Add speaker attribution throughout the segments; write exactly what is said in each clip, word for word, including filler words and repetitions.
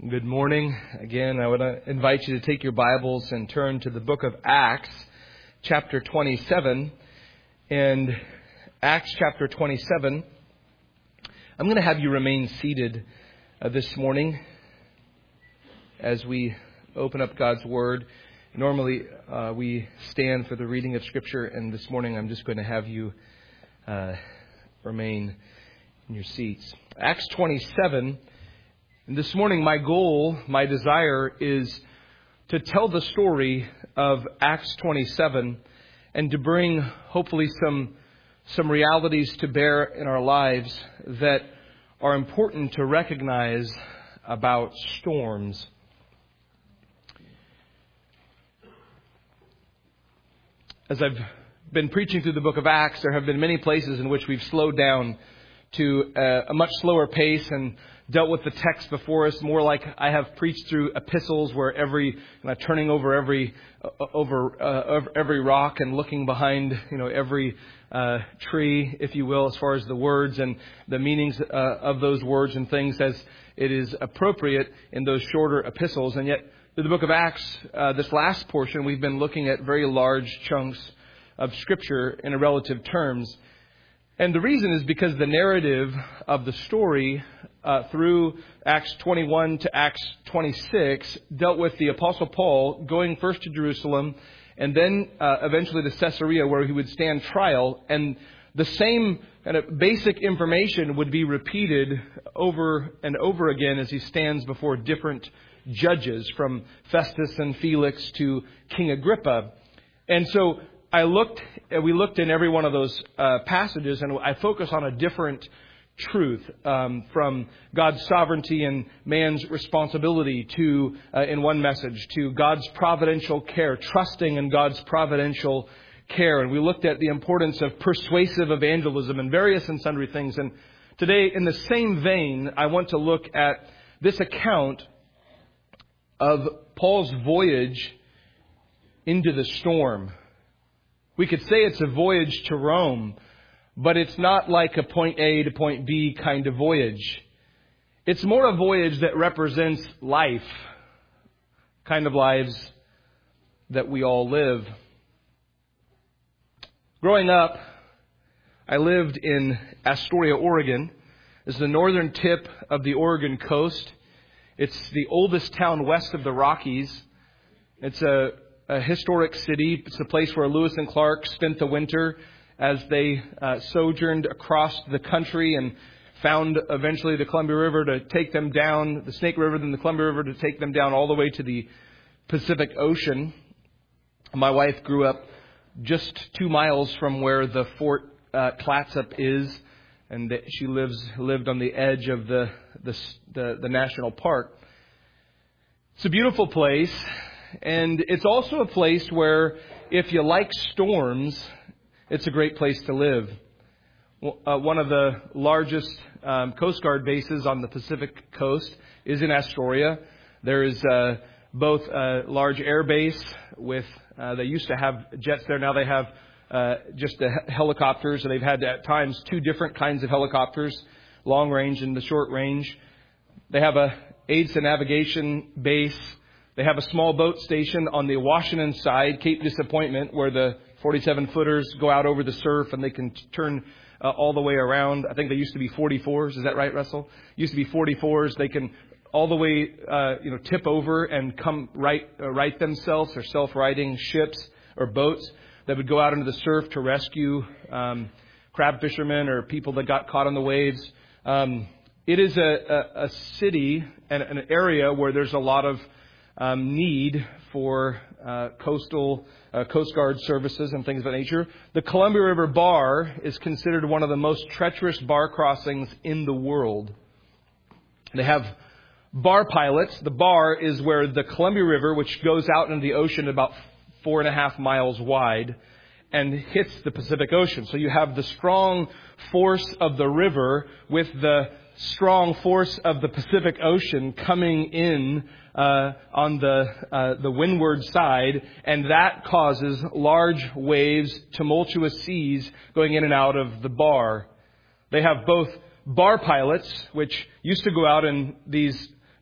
Speaker 1: Good morning. Again, I would invite you to take your Bibles and turn to the book of Acts, chapter twenty-seven. And Acts chapter twenty-seven, I'm going to have you remain seated uh, this morning as we open up God's Word. Normally, uh, we stand for the reading of Scripture, and this morning I'm just going to have you uh, remain in your seats. Acts twenty-seven. And this morning, my goal, my desire is to tell the story of Acts twenty-seven and to bring, hopefully, some some realities to bear in our lives that are important to recognize about storms. As I've been preaching through the book of Acts, there have been many places in which we've slowed down to a, a much slower pace and dealt with the text before us more like I have preached through epistles, where every uh, turning over every uh, over uh, every rock and looking behind, you know, every uh, tree, if you will, as far as the words and the meanings uh, of those words and things as it is appropriate in those shorter epistles. And yet, through the book of Acts, uh, this last portion, we've been looking at very large chunks of Scripture in relative terms. And the reason is because the narrative of the story uh, through Acts twenty-one to Acts twenty-six dealt with the Apostle Paul going first to Jerusalem and then uh, eventually to Caesarea, where he would stand trial. And the same kind of basic information would be repeated over and over again as he stands before different judges, from Festus and Felix to King Agrippa. And so I looked, we looked in every one of those uh, passages, and I focus on a different truth, um, from God's sovereignty and man's responsibility to, uh, in one message, to God's providential care, trusting in God's providential care. And we looked at the importance of persuasive evangelism and various and sundry things. And today, in the same vein, I want to look at this account of Paul's voyage into the storm. We could say it's a voyage to Rome, but it's not like a point A to point B kind of voyage. It's more a voyage that represents life, kind of lives that we all live. Growing up, I lived in Astoria, Oregon. It's the northern tip of the Oregon coast. It's the oldest town west of the Rockies. It's a A historic city. It's the place where Lewis and Clark spent the winter as they uh, sojourned across the country and found eventually the Columbia River to take them down, the Snake River, then the Columbia River to take them down all the way to the Pacific Ocean. My wife grew up just two miles from where the Fort uh, Clatsop is, and she lives lived on the edge of the the, the the national park. It's a beautiful place. And it's also a place where, if you like storms, it's a great place to live. Uh, one of the largest um, Coast Guard bases on the Pacific coast is in Astoria. There is uh, both a large air base with, uh, they used to have jets there. Now they have uh, just the helicopters. And they've had at times two different kinds of helicopters, long range and the short range. They have a aids to navigation base. They have a small boat station on the Washington side, Cape Disappointment, where the forty-seven footers go out over the surf and they can t- turn uh, all the way around. I think they used to be forty-fours. Is that right, Russell? Used to be forty-fours. They can all the way, uh, you know, tip over and come right, uh, right themselves. They're self-righting ships or boats that would go out into the surf to rescue um, crab fishermen or people that got caught on the waves. Um, it is a, a, a city and an area where there's a lot of Um, need for uh, coastal uh, Coast Guard services and things of that nature. The Columbia River Bar is considered one of the most treacherous bar crossings in the world. They have bar pilots. The bar is where the Columbia River, which goes out into the ocean about four and a half miles wide, and hits the Pacific Ocean. So you have the strong force of the river with the strong force of the Pacific Ocean coming in uh, on the uh, the windward side, and that causes large waves, tumultuous seas going in and out of the bar. They have both bar pilots, which used to go out in these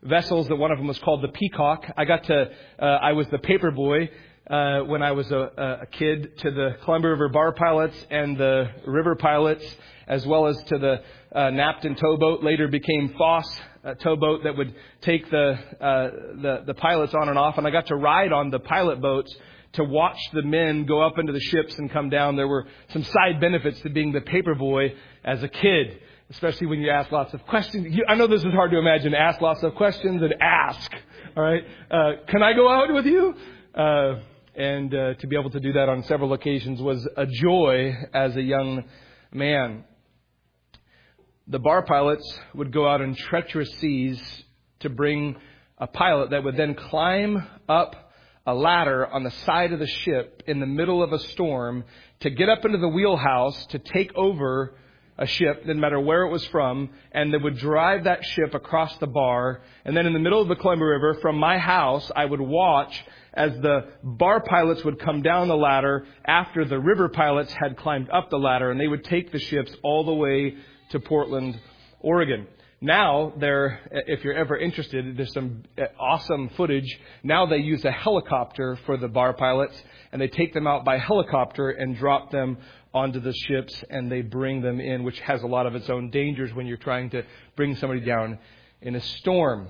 Speaker 1: vessels. That one of them was called the Peacock. I got to, uh, I was the paper boy uh, when I was a, a kid to the Columbia River bar pilots and the river pilots, as well as to the uh, Napton towboat. Later became Foss uh, towboat that would take the, uh, the the pilots on and off. And I got to ride on the pilot boats to watch the men go up into the ships and come down. There were some side benefits to being the paper boy as a kid, especially when you ask lots of questions. You, I know this is hard to imagine. Ask lots of questions and ask. All right. Uh, can I go out with you? Uh, and uh, to be able to do that on several occasions was a joy as a young man. The bar pilots would go out in treacherous seas to bring a pilot that would then climb up a ladder on the side of the ship in the middle of a storm to get up into the wheelhouse to take over a ship, didn't matter where it was from, and they would drive that ship across the bar. And then in the middle of the Columbia River, from my house, I would watch as the bar pilots would come down the ladder after the river pilots had climbed up the ladder, and they would take the ships all the way to Portland, Oregon. Now, there, if you're ever interested, there's some awesome footage. Now they use a helicopter for the bar pilots, and they take them out by helicopter and drop them onto the ships, and they bring them in, which has a lot of its own dangers when you're trying to bring somebody down in a storm.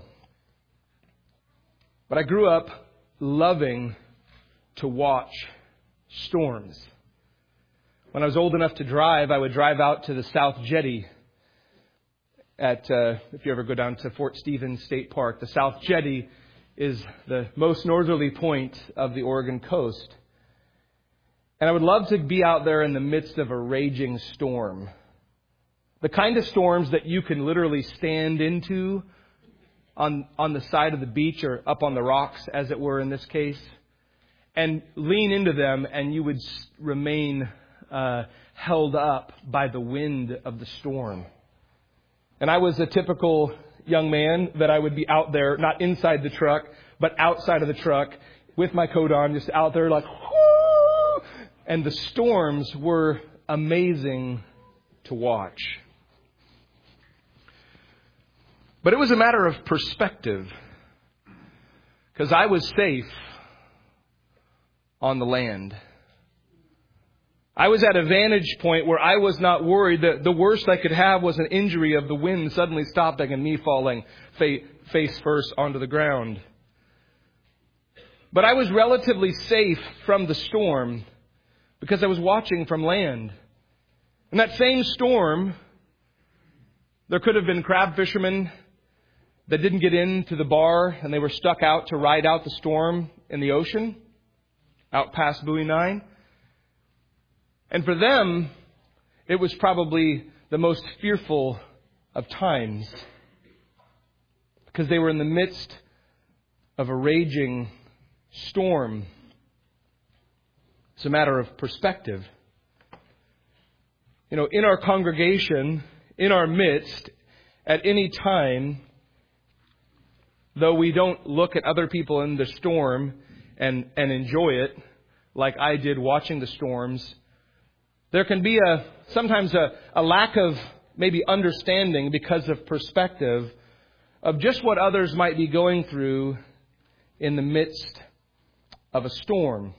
Speaker 1: But I grew up loving to watch storms. When I was old enough to drive, I would drive out to the South Jetty. At, uh, if you ever go down to Fort Stevens State Park, the South Jetty is the most northerly point of the Oregon coast. And I would love to be out there in the midst of a raging storm. The kind of storms that you can literally stand into on, on the side of the beach or up on the rocks, as it were in this case, and lean into them, and you would remain uh, held up by the wind of the storm. And I was a typical young man that I would be out there, not inside the truck, but outside of the truck with my coat on, just out there like, whoo! And the storms were amazing to watch. But it was a matter of perspective, because I was safe on the land. I was at a vantage point where I was not worried that the worst I could have was an injury of the wind suddenly stopping and me falling face first onto the ground. But I was relatively safe from the storm because I was watching from land. In that same storm, there could have been crab fishermen that didn't get into the bar and they were stuck out to ride out the storm in the ocean, out past Buoy nine. And for them, it was probably the most fearful of times because they were in the midst of a raging storm. It's a matter of perspective. You know, in our congregation, in our midst, at any time, though we don't look at other people in the storm and, and enjoy it like I did watching the storms, there can be a sometimes a, a lack of maybe understanding because of perspective of just what others might be going through in the midst of a storm.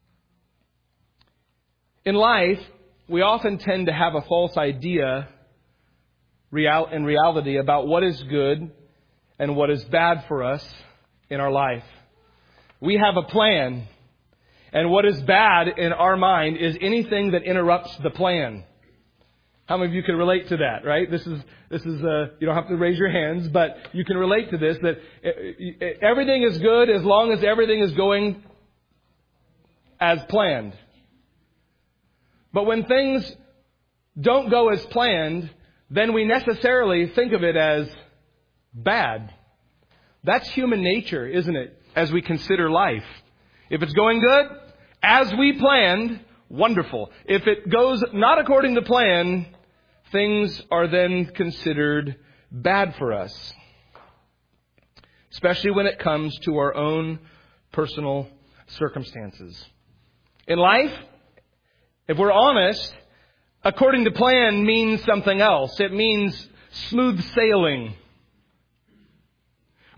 Speaker 1: In life, we often tend to have a false idea real, in reality about what is good and what is bad for us in our life. We have a plan. And what is bad in our mind is anything that interrupts the plan. How many of you can relate to that, right? This is, this is, uh, you don't have to raise your hands, but you can relate to this, that everything is good as long as everything is going as planned. But when things don't go as planned, then we necessarily think of it as bad. That's human nature, isn't it? As we consider life. If it's going good, as we planned, wonderful. If it goes not according to plan, things are then considered bad for us. Especially when it comes to our own personal circumstances. In life, if we're honest, according to plan means something else. It means smooth sailing.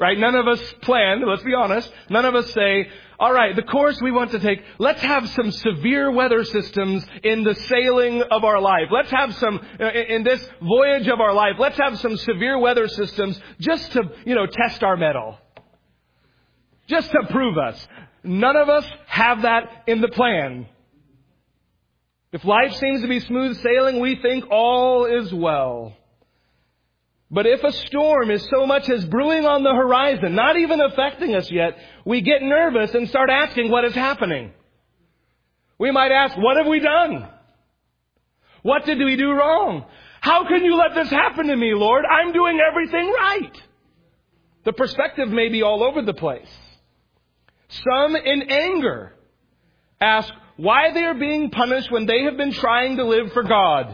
Speaker 1: right? None of us plan, let's be honest. None of us say, all right, the course we want to take, let's have some severe weather systems in the sailing of our life. Let's have some, in this voyage of our life, let's have some severe weather systems just to, you know, test our mettle. Just to prove us. None of us have that in the plan. If life seems to be smooth sailing, we think all is well. But if a storm is so much as brewing on the horizon, not even affecting us yet, we get nervous and start asking what is happening. We might ask, what have we done? What did we do wrong? How can you let this happen to me, Lord? I'm doing everything right. The perspective may be all over the place. Some in anger ask why they are being punished when they have been trying to live for God.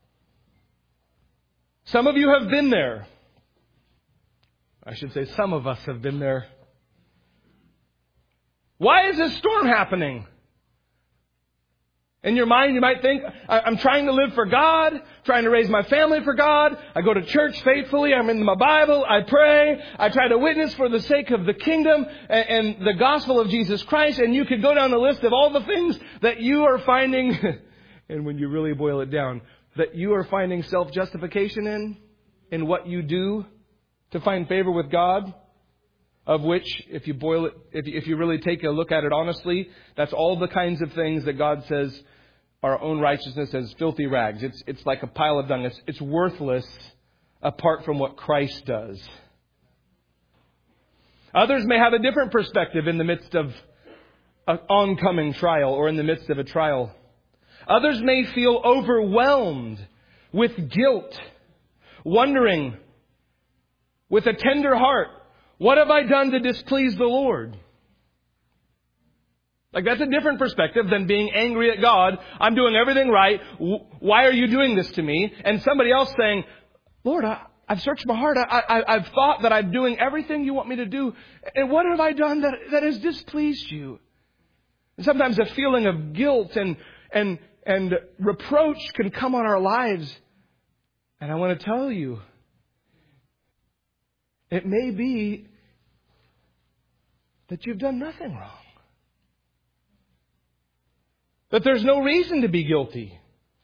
Speaker 1: Some of you have been there. I should say some of us have been there. Why is this storm happening? In your mind, you might think, I'm trying to live for God, trying to raise my family for God. I go to church faithfully. I'm in my Bible. I pray. I try to witness for the sake of the kingdom and, and the gospel of Jesus Christ. And you could go down the list of all the things that you are finding, and when you really boil it down, that you are finding self-justification in, in what you do to find favor with God. Of which, if you boil it, if you, if you really take a look at it honestly, that's all the kinds of things that God says our own righteousness as filthy rags. It's it's like a pile of dung. It's, it's worthless apart from what Christ does. Others may have a different perspective in the midst of an oncoming trial or in the midst of a trial. Others may feel overwhelmed with guilt, wondering with a tender heart, what have I done to displease the Lord? Like, that's a different perspective than being angry at God. I'm doing everything right. Why are you doing this to me? And somebody else saying, Lord, I, I've searched my heart. I, I, I've thought that I'm doing everything you want me to do. And what have I done that, that has displeased you? And sometimes a feeling of guilt and, and, and reproach can come on our lives. And I want to tell you, it may be that you've done nothing wrong. That there's no reason to be guilty.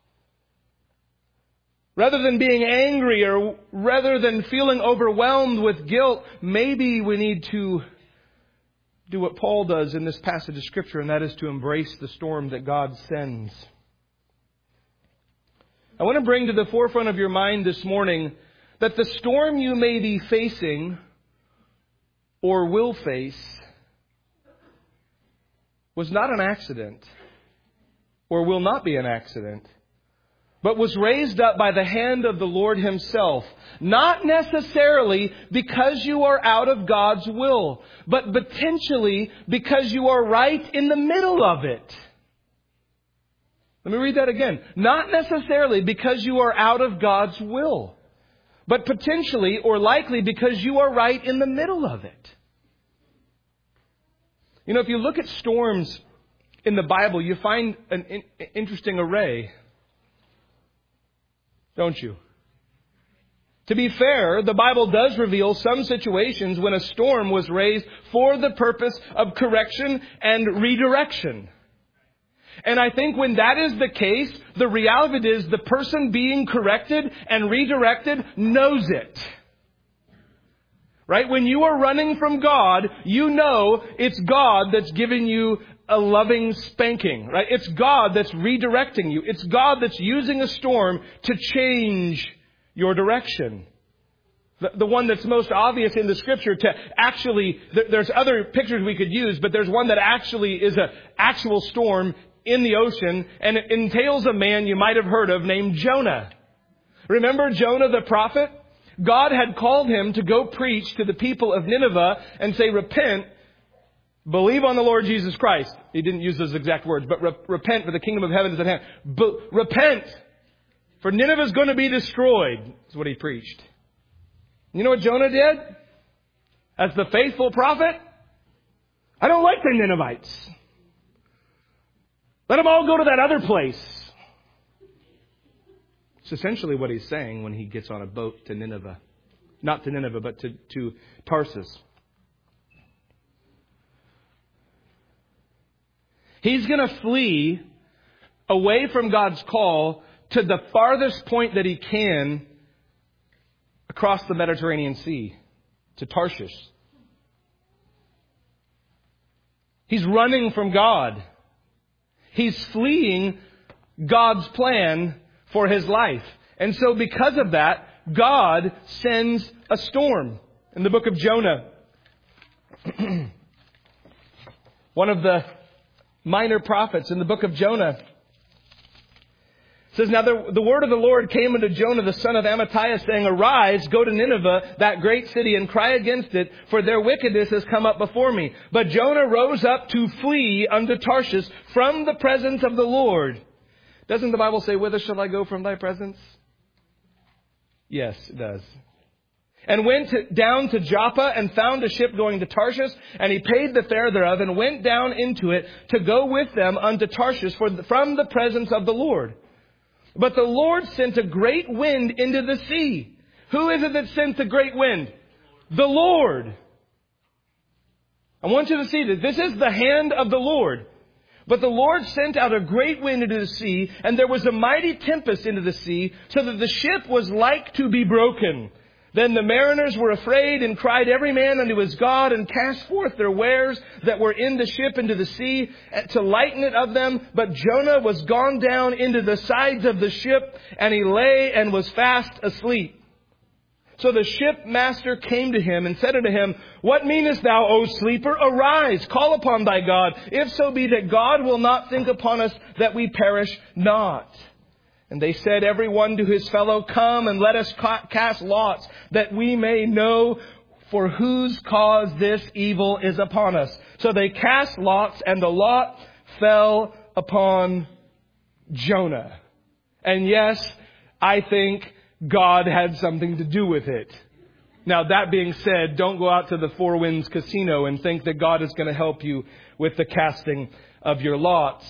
Speaker 1: Rather than being angry or rather than feeling overwhelmed with guilt, maybe we need to do what Paul does in this passage of Scripture, and that is to embrace the storm that God sends. I want to bring to the forefront of your mind this morning that the storm you may be facing or will face was not an accident or will not be an accident, but was raised up by the hand of the Lord Himself. Not necessarily because you are out of God's will, but potentially because you are right in the middle of it. Let me read that again. Not necessarily because you are out of God's will, but potentially or likely because you are right in the middle of it. You know, if you look at storms in the Bible, you find an in- interesting array. Don't you? To be fair, the Bible does reveal some situations when a storm was raised for the purpose of correction and redirection. And I think when that is the case, the reality is the person being corrected and redirected knows it. Right? When you are running from God, you know it's God that's giving you a loving spanking. Right? It's God that's redirecting you. It's God that's using a storm to change your direction. The, the one that's most obvious in the Scripture to actually, th- there's other pictures we could use, but there's one that actually is an actual storm in the ocean, and it entails a man you might have heard of named Jonah. Remember Jonah the prophet? God had called him to go preach to the people of Nineveh and say, repent, believe on the Lord Jesus Christ. He didn't use those exact words, but re- repent, for the kingdom of heaven is at hand. Be- repent, for Nineveh is going to be destroyed, is what he preached. You know what Jonah did? As the faithful prophet? I don't like the Ninevites. Let them all go to that other place. It's essentially what he's saying when he gets on a boat to Nineveh. Not to Nineveh, but to, to Tarsus. He's going to flee away from God's call to the farthest point that he can across the Mediterranean Sea, to Tarshish. He's running from God. He's fleeing God's plan for his life. And so because of that, God sends a storm. In the book of Jonah, one of the minor prophets in the book of Jonah, it says, now the, the word of the Lord came unto Jonah, the son of Amittai, saying, arise, go to Nineveh, that great city, and cry against it, for their wickedness has come up before me. But Jonah rose up to flee unto Tarshish from the presence of the Lord. Doesn't the Bible say, whither shall I go from thy presence? Yes, it does. And went to, down to Joppa and found a ship going to Tarshish, and he paid the fare thereof, and went down into it to go with them unto Tarshish for the, from the presence of the Lord. But the Lord sent a great wind into the sea. Who is it that sent the great wind? The Lord. I want you to see this. This is the hand of the Lord. But the Lord sent out a great wind into the sea, and there was a mighty tempest into the sea, so that the ship was like to be broken. Then the mariners were afraid and cried every man unto his God, and cast forth their wares that were in the ship into the sea to lighten it of them. But Jonah was gone down into the sides of the ship, and he lay and was fast asleep. So the shipmaster came to him and said unto him, what meanest thou, O sleeper? Arise, call upon thy God, if so be that God will not think upon us that we perish not. And they said, every one to his fellow, come and let us cast lots, that we may know for whose cause this evil is upon us. So they cast lots, and the lot fell upon Jonah. And yes, I think God had something to do with it. Now, that being said, don't go out to the Four Winds Casino and think that God is going to help you with the casting of your lots.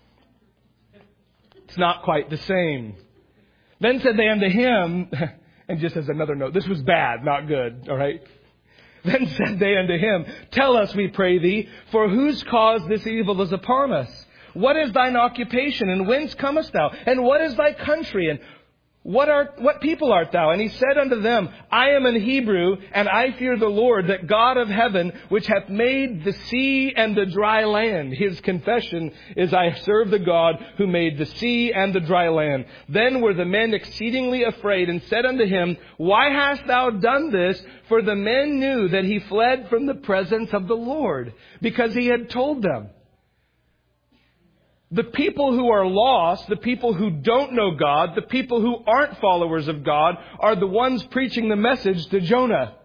Speaker 1: It's not quite the same. Then said they unto him, and just as another note, this was bad, not good, all right? Then said they unto him, tell us, we pray thee, for whose cause this evil is upon us? What is thine occupation, and whence comest thou? And what is thy country, and What art, what people art thou? And he said unto them, I am an Hebrew, and I fear the Lord, that God of heaven, which hath made the sea and the dry land. His confession is, I serve the God who made the sea and the dry land. Then were the men exceedingly afraid, and said unto him, why hast thou done this? For the men knew that he fled from the presence of the Lord, because he had told them. The people who are lost, the people who don't know God, the people who aren't followers of God, are the ones preaching the message to Jonah.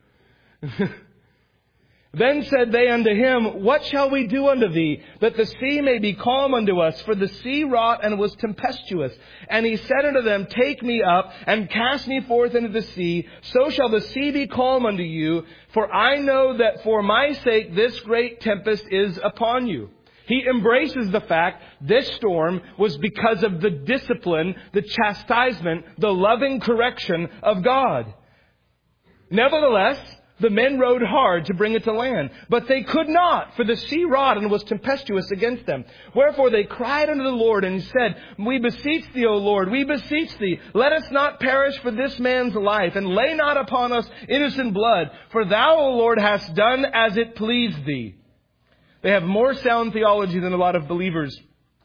Speaker 1: Then said they unto him, what shall we do unto thee, that the sea may be calm unto us? For the sea wrought and was tempestuous. And he said unto them, take me up and cast me forth into the sea. So shall the sea be calm unto you. For I know that for my sake this great tempest is upon you. He embraces the fact this storm was because of the discipline, the chastisement, the loving correction of God. Nevertheless, the men rowed hard to bring it to land, but they could not, for the sea wrought and was tempestuous against them. Wherefore they cried unto the Lord and said, we beseech thee, O Lord, we beseech thee, let us not perish for this man's life, and lay not upon us innocent blood, for thou, O Lord, hast done as it pleased thee. They have more sound theology than a lot of believers.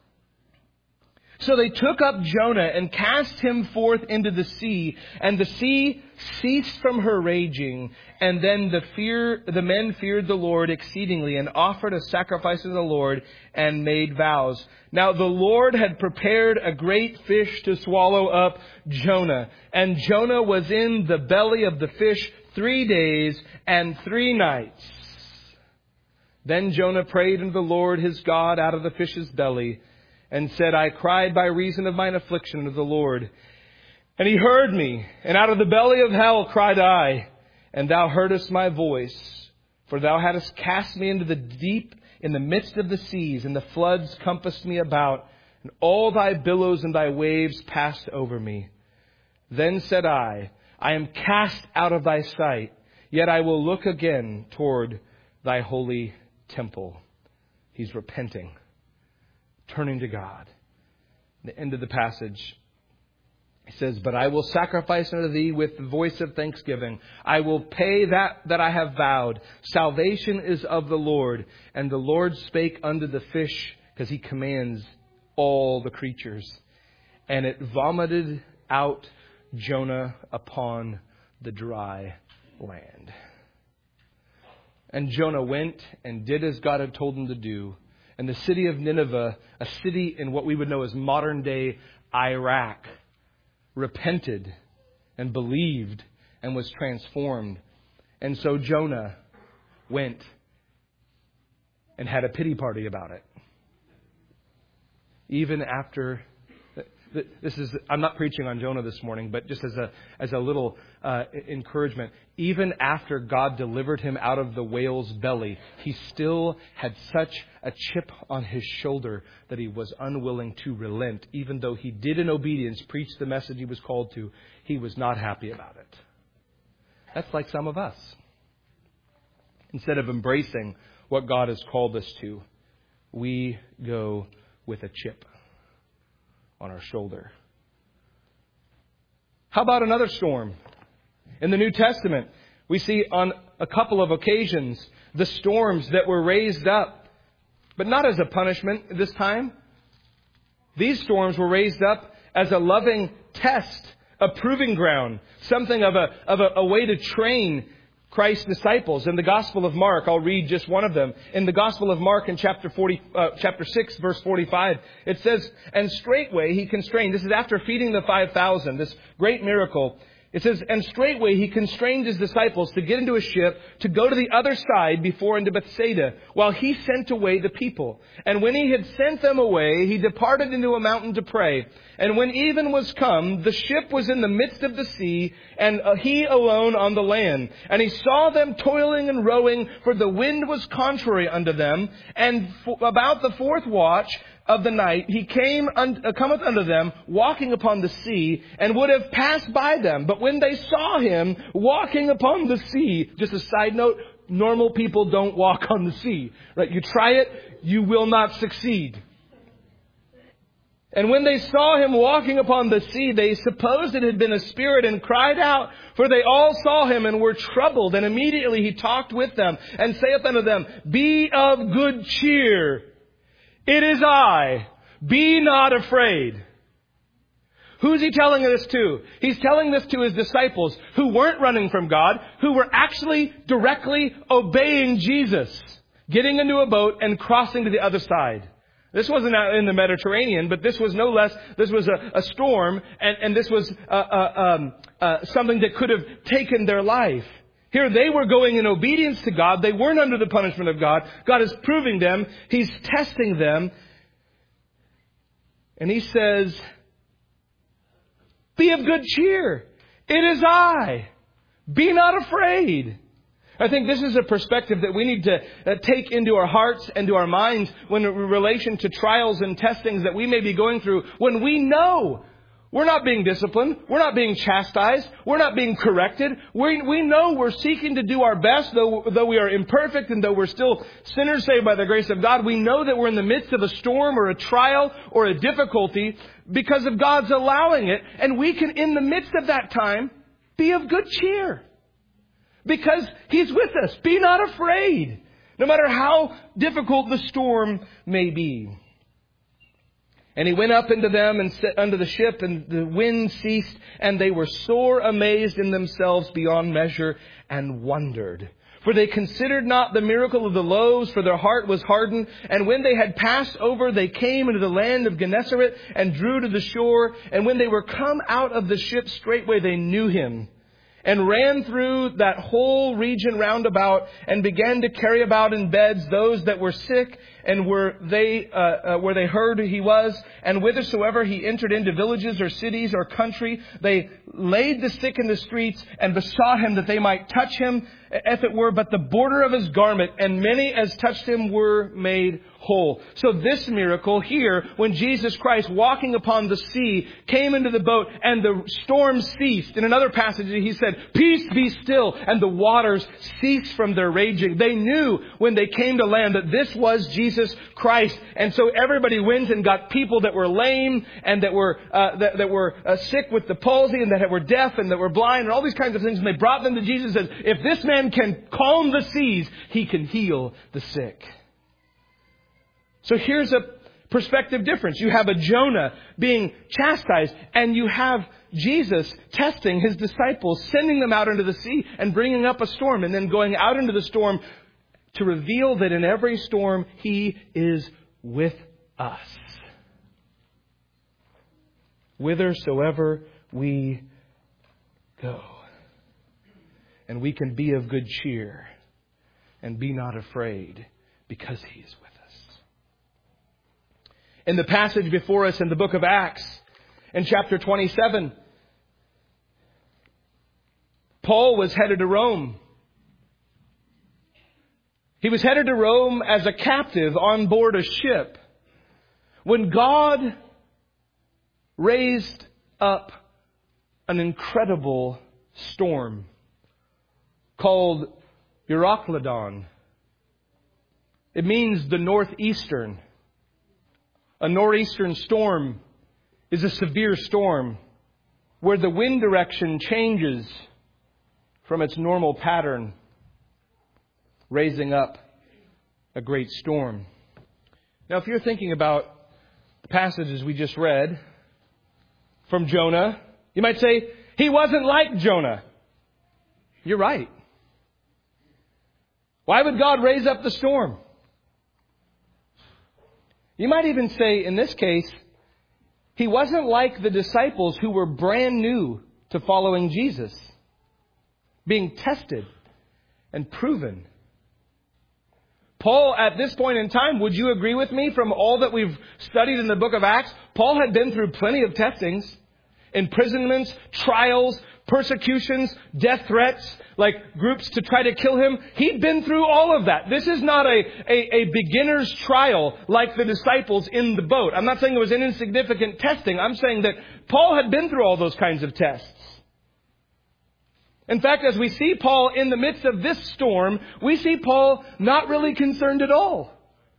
Speaker 1: So they took up Jonah and cast him forth into the sea, and the sea ceased from her raging. And then the fear, the men feared the Lord exceedingly, and offered a sacrifice to the Lord, and made vows. Now the Lord had prepared a great fish to swallow up Jonah, and Jonah was in the belly of the fish three days and three nights. Then Jonah prayed unto the Lord his God out of the fish's belly, and said, I cried by reason of mine affliction unto the Lord. And he heard me, and out of the belly of hell cried I, and thou heardest my voice. For thou hadst cast me into the deep in the midst of the seas, and the floods compassed me about, and all thy billows and thy waves passed over me. Then said I, I am cast out of thy sight, yet I will look again toward thy holy temple. He's repenting. turning to God. The end of the passage, he says, "But I will sacrifice unto thee with the voice of thanksgiving. I will pay that that I have vowed. Salvation is of the Lord. And the Lord spake unto the fish," because he commands all the creatures, "and it vomited out Jonah upon the dry land." And Jonah went and did as God had told him to do. And the city of Nineveh, a city in what we would know as modern day Iraq, repented and believed and was transformed. And so Jonah went and had a pity party about it. Even after, this is, I'm not preaching on Jonah this morning, but just as a as a little uh, encouragement, even after God delivered him out of the whale's belly, he still had such a chip on his shoulder that he was unwilling to relent. Even though he did in obedience preach the message he was called to, he was not happy about it. That's like some of us. Instead of embracing what God has called us to, we go with a chip on our shoulder. How about another storm? In the New Testament, we see on a couple of occasions the storms that were raised up, but not as a punishment this time. These storms were raised up as a loving test, a proving ground, something of a, of a, a way to train Christ's disciples. In the Gospel of Mark, I'll read just one of them. In the Gospel of Mark in chapter forty, uh, chapter six, verse forty-five, it says, "And straightway he constrained," this is after feeding the five thousand, this great miracle. It says, "And straightway he constrained his disciples to get into a ship to go to the other side before into Bethsaida, while he sent away the people. And when he had sent them away, he departed into a mountain to pray. And when even was come, the ship was in the midst of the sea, and he alone on the land. And he saw them toiling and rowing, for the wind was contrary unto them. And f- about the fourth watch of the night, he came un- uh, cometh unto them, walking upon the sea, and would have passed by them. But when they saw him walking upon the sea," just a side note, normal people don't walk on the sea, right? You try it, you will not succeed. "And when they saw him walking upon the sea, they supposed it had been a spirit, and cried out, for they all saw him and were troubled. And immediately he talked with them, and saith unto them, Be of good cheer. It is I. Be not afraid." Who's he telling this to? He's telling this to his disciples who weren't running from God, who were actually directly obeying Jesus, getting into a boat and crossing to the other side. This wasn't out in the Mediterranean, but this was no less, this was a, a storm, and, and this was uh, uh, um, uh, something that could have taken their life. Here they were going in obedience to God. They weren't under the punishment of God. God is proving them. He's testing them. And he says, "Be of good cheer. It is I. Be not afraid." I think this is a perspective that we need to uh, take into our hearts and to our minds when in relation to trials and testings that we may be going through, when we know we're not being disciplined, we're not being chastised, we're not being corrected. We, we know we're seeking to do our best, though, though we are imperfect and though we're still sinners saved by the grace of God. We know that we're in the midst of a storm or a trial or a difficulty because of God's allowing it. And we can, in the midst of that time, be of good cheer. Because He's with us. Be not afraid, no matter how difficult the storm may be. And he went up into them and set under the ship, and the wind ceased, and they were sore amazed in themselves beyond measure, and wondered. For they considered not the miracle of the loaves, for their heart was hardened. And when they had passed over, they came into the land of Gennesaret, and drew to the shore. And when they were come out of the ship, straightway they knew him, and ran through that whole region round about, and began to carry about in beds those that were sick, and were they uh, uh, where they heard he was, and whithersoever he entered into villages or cities or country, they laid the sick in the streets, and besought him that they might touch him, if it were but the border of his garment, and many as touched him were made whole. So this miracle here, when Jesus Christ, walking upon the sea, came into the boat, and the storm ceased. In another passage he said, "Peace, be still," and the waters ceased from their raging. They knew when they came to land that this was Jesus Jesus Christ. And so everybody went and got people that were lame and that were uh, that, that were uh, sick with the palsy and that were deaf and that were blind and all these kinds of things. And they brought them to Jesus and said, if this man can calm the seas, he can heal the sick. So here's a perspective difference. You have a Jonah being chastised, and you have Jesus testing his disciples, sending them out into the sea and bringing up a storm, and then going out into the storm to reveal that in every storm he is with us. Whithersoever we go. And we can be of good cheer and be not afraid because he is with us. In the passage before us in the book of Acts, in chapter twenty-seven, Paul was headed to Rome. He was headed to Rome as a captive on board a ship when God raised up an incredible storm called Euroclydon. It means the northeastern. A northeastern storm is a severe storm where the wind direction changes from its normal pattern, raising up a great storm. Now, if you're thinking about the passages we just read from Jonah, you might say, he wasn't like Jonah. You're right. Why would God raise up the storm? You might even say, in this case, he wasn't like the disciples who were brand new to following Jesus, being tested and proven. Paul, at this point in time, would you agree with me from all that we've studied in the book of Acts? Paul had been through plenty of testings, imprisonments, trials, persecutions, death threats, like groups to try to kill him. He'd been through all of that. This is not a, a, a beginner's trial like the disciples in the boat. I'm not saying it was an insignificant testing. I'm saying that Paul had been through all those kinds of tests. In fact, as we see Paul in the midst of this storm, we see Paul not really concerned at all.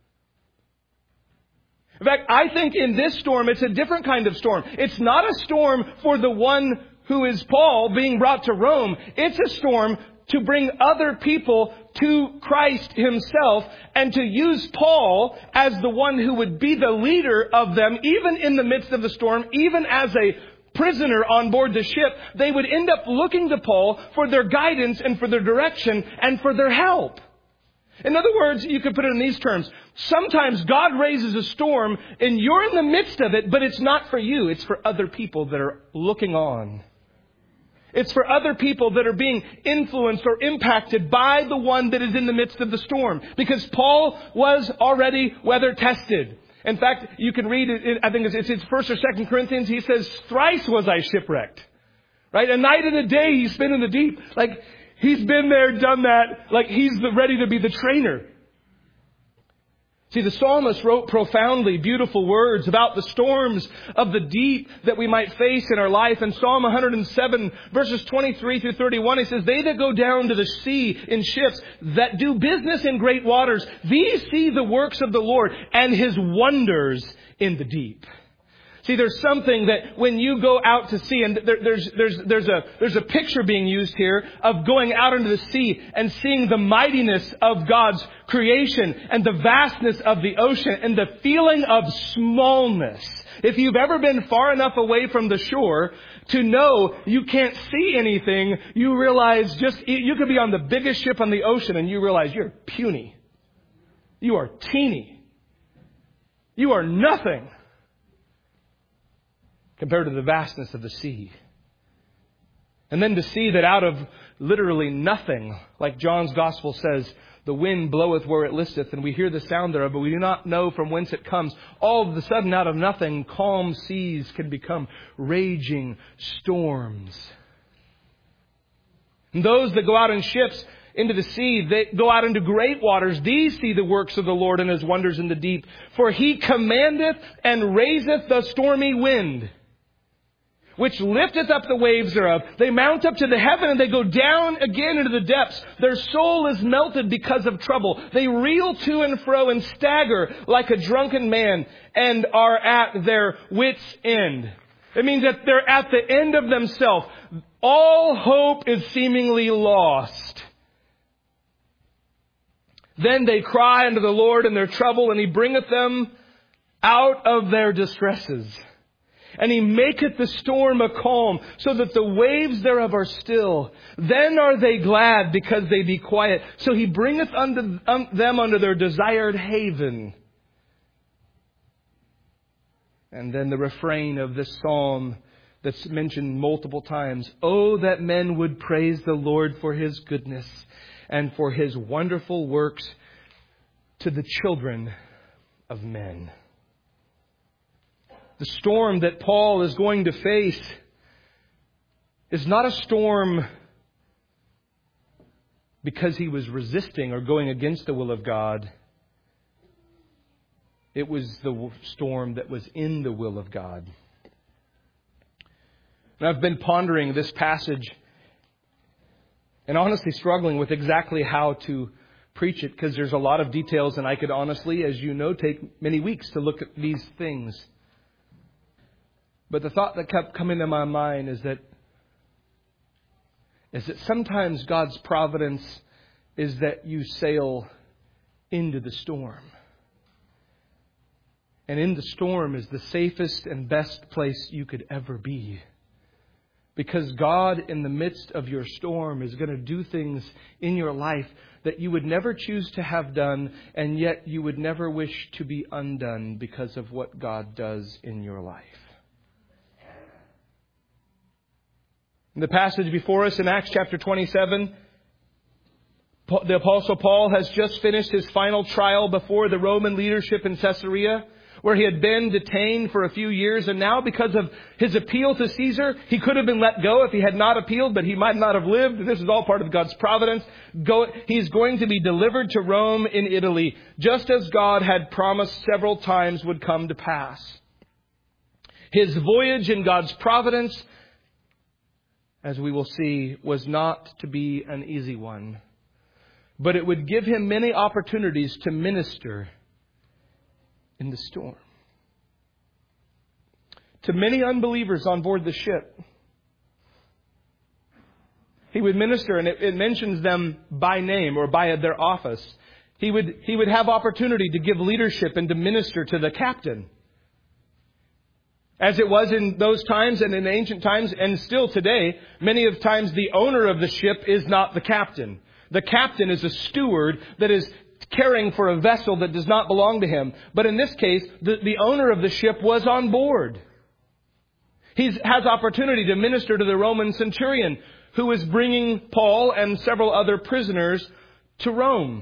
Speaker 1: In fact, I think in this storm, it's a different kind of storm. It's not a storm for the one who is Paul being brought to Rome. It's a storm to bring other people to Christ himself and to use Paul as the one who would be the leader of them, even in the midst of the storm, even as a prisoner on board the ship. They would end up looking to Paul for their guidance and for their direction and for their help. In other words, you could put it in these terms. Sometimes God raises a storm and you're in the midst of it, but it's not for you. It's for other people that are looking on. It's for other people that are being influenced or impacted by the one that is in the midst of the storm. Because Paul was already weather tested. In fact, you can read it, I think it's it's first or second Corinthians, he says, thrice was I shipwrecked. Right? A night and a day he spent in the deep. Like, he's been there, done that. Like, he's ready to be the trainer. See, the psalmist wrote profoundly beautiful words about the storms of the deep that we might face in our life. In Psalm one hundred seven, verses twenty-three through thirty-one, he says, they that go down to the sea in ships, that do business in great waters, these see the works of the Lord and his wonders in the deep. See, there's something that when you go out to sea, and there, there's there's there's a there's a picture being used here of going out into the sea and seeing the mightiness of God's creation and the vastness of the ocean and the feeling of smallness. If you've ever been far enough away from the shore to know you can't see anything, you realize just you could be on the biggest ship on the ocean and you realize you're puny. You are teeny. You are nothing compared to the vastness of the sea. And then to see that out of literally nothing, like John's gospel says, the wind bloweth where it listeth, and we hear the sound thereof, but we do not know from whence it comes. All of a sudden, out of nothing, calm seas can become raging storms. And those that go out in ships into the sea, they go out into great waters. These see the works of the Lord and his wonders in the deep. For he commandeth and raiseth the stormy wind. which lifteth up the waves thereof. They mount up to the heaven and they go down again into the depths. Their soul is melted because of trouble. They reel to and fro and stagger like a drunken man and are at their wits' end. It means that they're at the end of themselves. All hope is seemingly lost. Then they cry unto the Lord in their trouble, and He bringeth them out of their distresses. And He maketh the storm a calm, so that the waves thereof are still. Then are they glad, because they be quiet. So He bringeth unto them unto their desired haven. And then the refrain of this psalm that's mentioned multiple times. Oh, that men would praise the Lord for His goodness and for His wonderful works to the children of men. The storm that Paul is going to face is not a storm because he was resisting or going against the will of God. It was the storm that was in the will of God. And I've been pondering this passage and honestly struggling with exactly how to preach it, because there's a lot of details and I could honestly, as you know, take many weeks to look at these things. But the thought that kept coming to my mind is that is that sometimes God's providence is that you sail into the storm. And in the storm is the safest and best place you could ever be. Because God, in the midst of your storm, is going to do things in your life that you would never choose to have done, and yet you would never wish to be undone because of what God does in your life. In the passage before us in Acts chapter twenty-seven, the Apostle Paul has just finished his final trial before the Roman leadership in Caesarea, where he had been detained for a few years. And now, because of his appeal to Caesar, he could have been let go if he had not appealed, but he might not have lived. This is all part of God's providence. Go, he's going to be delivered to Rome in Italy, just as God had promised several times would come to pass. His voyage in God's providence, as we will see, was not to be an easy one. But it would give him many opportunities to minister in the storm. To many unbelievers on board the ship, he would minister, and it, it mentions them by name or by their office. He would, he would have opportunity to give leadership and to minister to the captain. As it was in those times and in ancient times and still today, many of times the owner of the ship is not the captain. The captain is a steward that is caring for a vessel that does not belong to him. But in this case, the, the owner of the ship was on board. He has opportunity to minister to the Roman centurion who is bringing Paul and several other prisoners to Rome.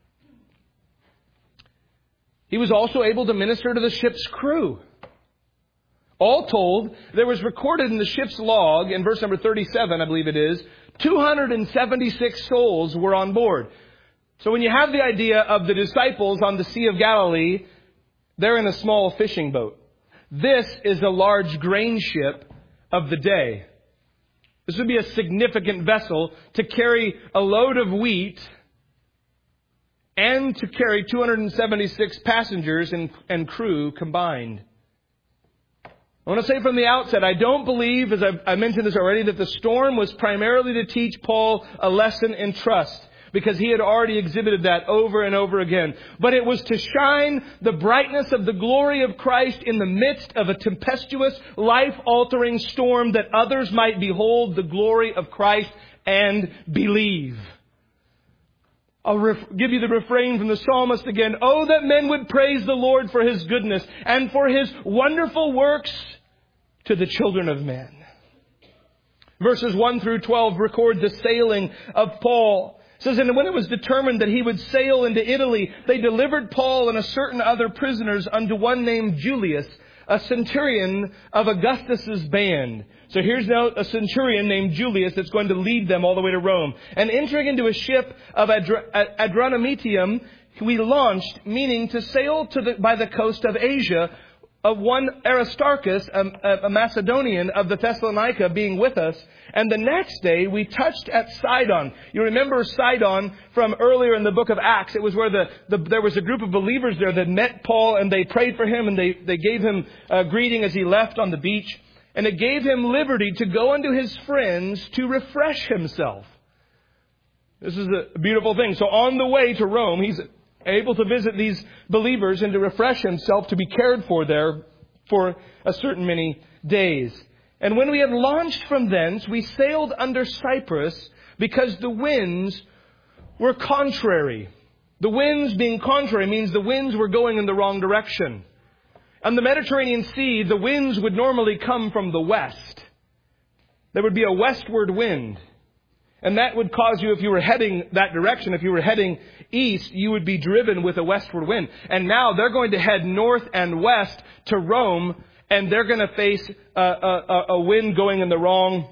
Speaker 1: He was also able to minister to the ship's crew. All told, there was recorded in the ship's log, in verse number thirty-seven, I believe it is, two hundred seventy-six souls were on board. So when you have the idea of the disciples on the Sea of Galilee, they're in a small fishing boat. This is a large grain ship of the day. This would be a significant vessel to carry a load of wheat and to carry two hundred seventy-six passengers and, and crew combined. I want to say from the outset, I don't believe, as I mentioned this already, that the storm was primarily to teach Paul a lesson in trust, because he had already exhibited that over and over again. But it was to shine the brightness of the glory of Christ in the midst of a tempestuous, life-altering storm, that others might behold the glory of Christ and believe. I'll ref- give you the refrain from the psalmist again. Oh, that men would praise the Lord for His goodness and for His wonderful works to the children of men. Verses one through twelve record the sailing of Paul. It says, and when it was determined that he would sail into Italy, they delivered Paul and a certain other prisoners unto one named Julius, a centurion of Augustus's band. So here's now a centurion named Julius that's going to lead them all the way to Rome. And entering into a ship of Adr- Adramyttium, we launched, meaning to sail to the, by the coast of Asia, of one Aristarchus, a, a Macedonian of the Thessalonica, being with us. And the next day we touched at Sidon. You remember Sidon from earlier in the book of Acts. It was where the, the there was a group of believers there that met Paul, and they prayed for him, and they, they gave him a greeting as he left on the beach. And it gave him liberty to go unto his friends to refresh himself. This is a beautiful thing. So on the way to Rome, he's able to visit these believers and to refresh himself, to be cared for there for a certain many days. And when we had launched from thence, we sailed under Cyprus, because the winds were contrary. The winds being contrary means the winds were going in the wrong direction. On the Mediterranean Sea, the winds would normally come from the west. There would be a westward wind. And that would cause you, if you were heading that direction, if you were heading east, you would be driven with a westward wind. And now they're going to head north and west to Rome, and they're going to face a, a, a wind going in the wrong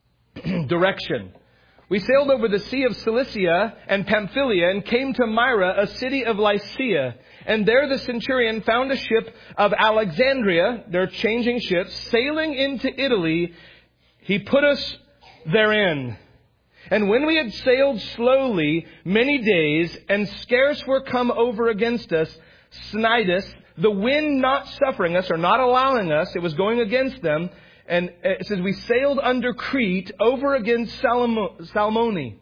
Speaker 1: direction. We sailed over the Sea of Cilicia and Pamphylia and came to Myra, a city of Lycia. And there the centurion found a ship of Alexandria. They're changing ships, sailing into Italy. He put us therein. And when we had sailed slowly many days, and scarce were come over against us, Cnidus, the wind not suffering us, or not allowing us, it was going against them. And it says we sailed under Crete over against Salmo- Salmone.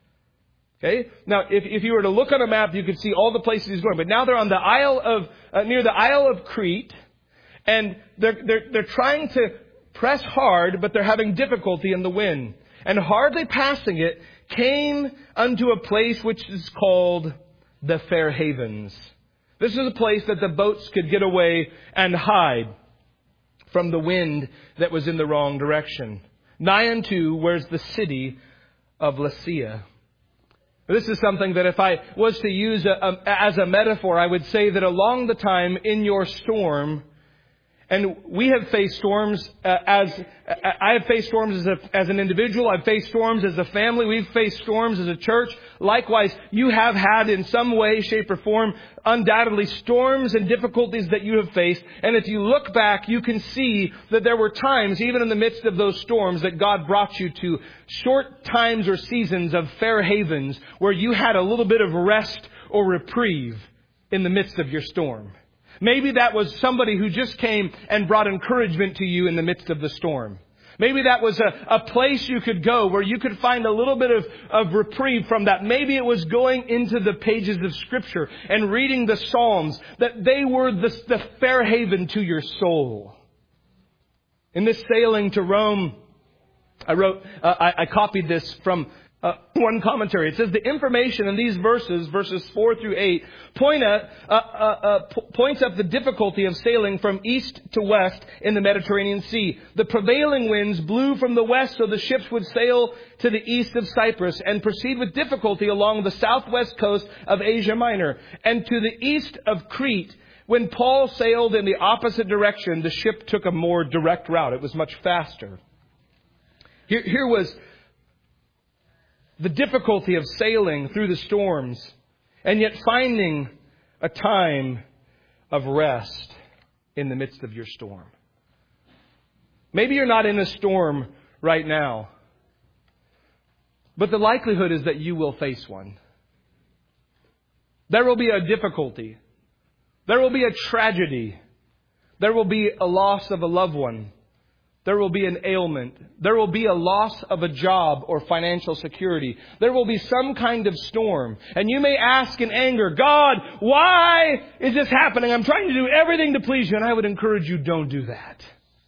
Speaker 1: Okay. Now, if, if you were to look on a map, you could see all the places he's going. But now they're on the Isle of, uh, near the Isle of Crete. And they're, they're, they're trying to press hard, but they're having difficulty in the wind. And hardly passing it, came unto a place which is called the Fair Havens. This is a place that the boats could get away and hide from the wind that was in the wrong direction. Nigh unto where's the city of Lasea. This is something that if I was to use a, a, as a metaphor, I would say that along the time in your storm, and we have faced storms uh, as, uh, I have faced storms as, a, as an individual. I've faced storms as a family. We've faced storms as a church. Likewise, you have had in some way, shape, or form, undoubtedly storms and difficulties that you have faced. And if you look back, you can see that there were times, even in the midst of those storms, that God brought you to short times or seasons of fair havens where you had a little bit of rest or reprieve in the midst of your storm. Maybe that was somebody who just came and brought encouragement to you in the midst of the storm. Maybe that was a, a place you could go where you could find a little bit of, of reprieve from that. Maybe it was going into the pages of Scripture and reading the Psalms, that they were the, the fair haven to your soul. In this sailing to Rome, I wrote, uh, I, I copied this from Uh, one commentary. It says the information in these verses, verses four through eight, point at, uh, uh, uh, p- points up the difficulty of sailing from east to west in the Mediterranean Sea. The prevailing winds blew from the west, so the ships would sail to the east of Cyprus and proceed with difficulty along the southwest coast of Asia Minor and to the east of Crete. When Paul sailed in the opposite direction, the ship took a more direct route. It was much faster. Here, here was the difficulty of sailing through the storms and yet finding a time of rest in the midst of your storm. Maybe you're not in a storm right now, but the likelihood is that you will face one. There will be a difficulty. There will be a tragedy. There will be a loss of a loved one. There will be an ailment. There will be a loss of a job or financial security. There will be some kind of storm. And you may ask in anger, God, why is this happening? I'm trying to do everything to please you. And I would encourage you, don't do that.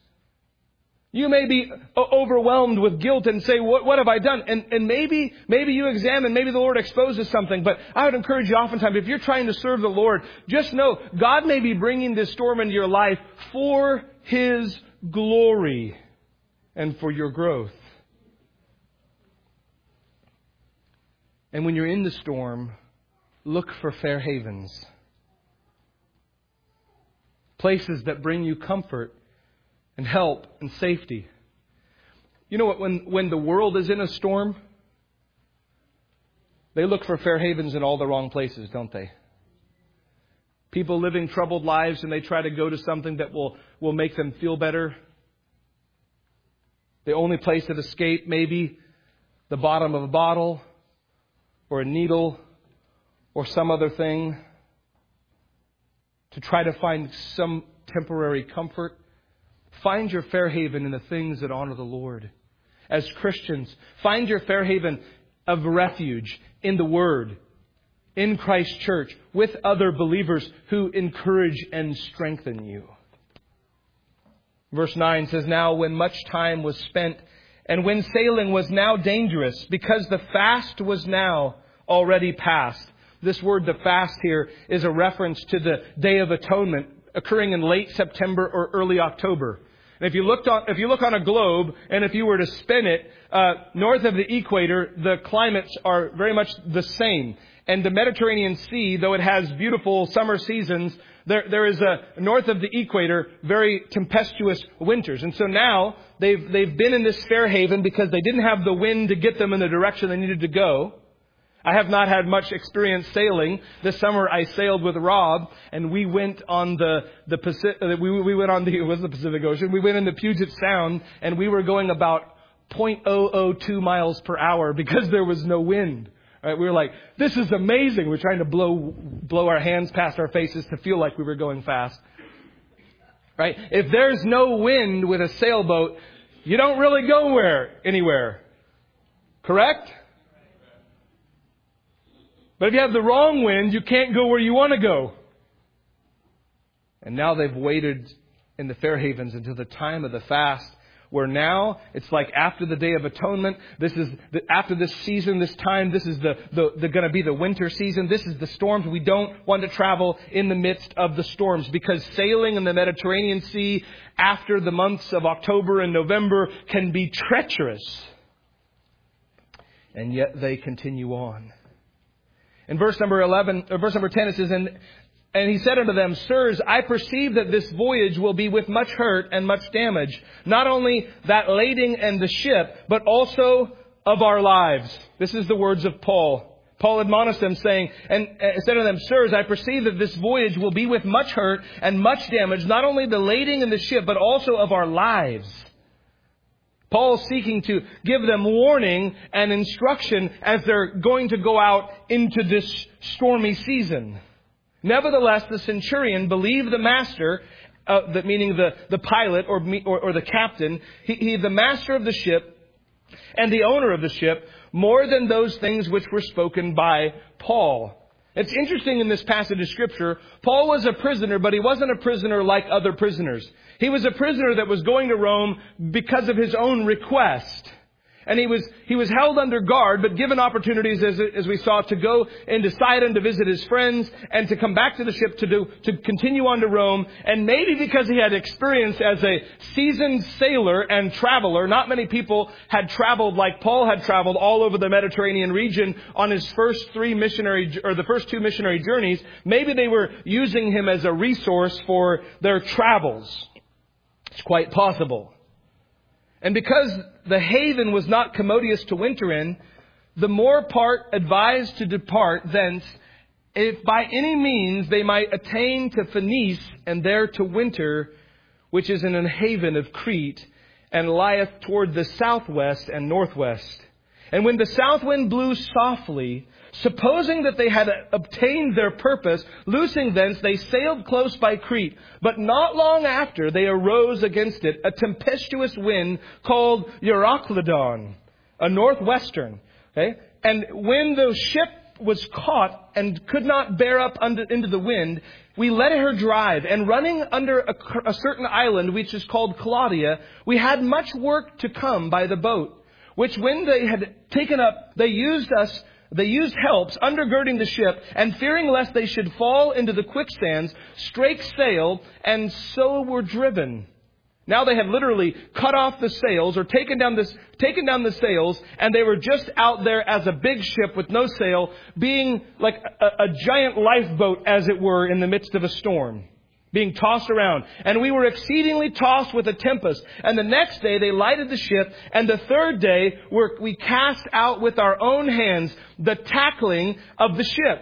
Speaker 1: You may be overwhelmed with guilt and say, what, what have I done? And, and maybe, maybe you examine, maybe the Lord exposes something. But I would encourage you oftentimes, if you're trying to serve the Lord, just know God may be bringing this storm into your life for His glory and for your growth. And when you're in the storm, look for fair havens. Places that bring you comfort and help and safety. You know what? When, when the world is in a storm, they look for fair havens in all the wrong places, don't they? People living troubled lives, and they try to go to something that will, will make them feel better. The only place of escape may be the bottom of a bottle or a needle or some other thing to try to find some temporary comfort. Find your fair haven in the things that honor the Lord. As Christians, find your fair haven of refuge in the Word, in Christ's church, with other believers who encourage and strengthen you. Verse nine says, "Now when much time was spent, and when sailing was now dangerous, because the fast was now already past." This word, the fast here, is a reference to the Day of Atonement occurring in late September or early October. And if you looked on, if you look on a globe, and if you were to spin it, uh, north of the equator, the climates are very much the same. And the Mediterranean Sea, though it has beautiful summer seasons, there, there is a, north of the equator, very tempestuous winters. And so now they've, they've been in this fair haven because they didn't have the wind to get them in the direction they needed to go. I have not had much experience sailing. This summer I sailed with Rob, and we went on the, the Pacific, we, we went on the, it was the Pacific Ocean. We went in the Puget Sound, and we were going about zero point zero zero two miles per hour because there was no wind. Right? We were like, this is amazing. We're trying to blow, blow our hands past our faces to feel like we were going fast. Right? If there's no wind with a sailboat, you don't really go where, anywhere. Correct? But if you have the wrong wind, you can't go where you want to go. And now they've waited in the fair havens until the time of the fast, where now it's like after the Day of Atonement. This is the, after this season, this time. This is the, the, the going to be the winter season. This is the storms. We don't want to travel in the midst of the storms, because sailing in the Mediterranean Sea after the months of October and November can be treacherous. And yet they continue on. In verse number eleven, or verse number ten, it says, and, and he said unto them, Sirs, I perceive that this voyage will be with much hurt and much damage, not only that lading and the ship, but also of our lives. This is the words of Paul. Paul admonished them, saying, and uh, said unto them, Sirs, I perceive that this voyage will be with much hurt and much damage, not only the lading and the ship, but also of our lives. Paul's seeking to give them warning and instruction as they're going to go out into this stormy season. Nevertheless, the centurion believed the master, uh, the, meaning the, the pilot or, or, or the captain, he, he, the master of the ship and the owner of the ship, more than those things which were spoken by Paul. It's interesting in this passage of Scripture, Paul was a prisoner, but he wasn't a prisoner like other prisoners. He was a prisoner that was going to Rome because of his own request. And he was he was held under guard, but given opportunities, as, as we saw, to go into Sidon to visit his friends and to come back to the ship to do to continue on to Rome. And maybe because he had experience as a seasoned sailor and traveler, not many people had traveled like Paul had traveled all over the Mediterranean region on his first three missionary or the first two missionary journeys. Maybe they were using him as a resource for their travels. It's quite possible. And because the haven was not commodious to winter in, the more part advised to depart thence, if by any means they might attain to Phoenice, and there to winter, which is in an haven of Crete, and lieth toward the southwest and northwest. And when the south wind blew softly, supposing that they had obtained their purpose, loosing thence, they sailed close by Crete. But not long after, they arose against it a tempestuous wind called Euroclydon, a northwestern. Okay? And when the ship was caught and could not bear up under, into the wind, we let her drive. And running under a, a certain island, which is called Claudia, we had much work to come by the boat, which when they had taken up, they used us They used helps, undergirding the ship, and fearing lest they should fall into the quicksands, strake sail, and so were driven. Now they had literally cut off the sails, or taken down this, taken down the sails, and they were just out there as a big ship with no sail, being like a, a giant lifeboat, as it were, in the midst of a storm, being tossed around. And we were exceedingly tossed with a tempest. And the next day they lighted the ship. And the third day we cast out with our own hands the tackling of the ship,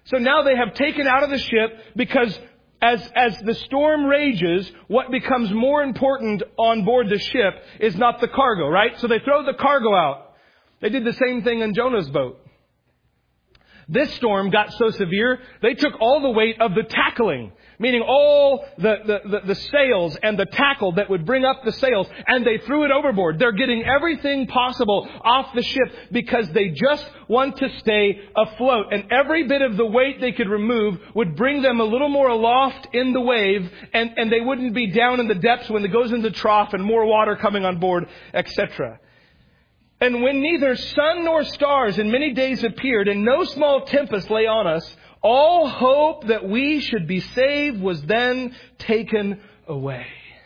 Speaker 1: So now they have taken out of the ship because as, as the storm rages, what becomes more important on board the ship is not the cargo, right? So they throw the cargo out. They did the same thing in Jonah's boat. This storm got so severe, they took all the weight of the tackling, meaning all the, the, the, the sails and the tackle that would bring up the sails, and they threw it overboard. They're getting everything possible off the ship because they just want to stay afloat. And every bit of the weight they could remove would bring them a little more aloft in the wave, and, and they wouldn't be down in the depths when it goes into the trough and more water coming on board, et cetera. And when neither sun nor stars in many days appeared, and no small tempest lay on us, all hope that we should be saved was then taken away.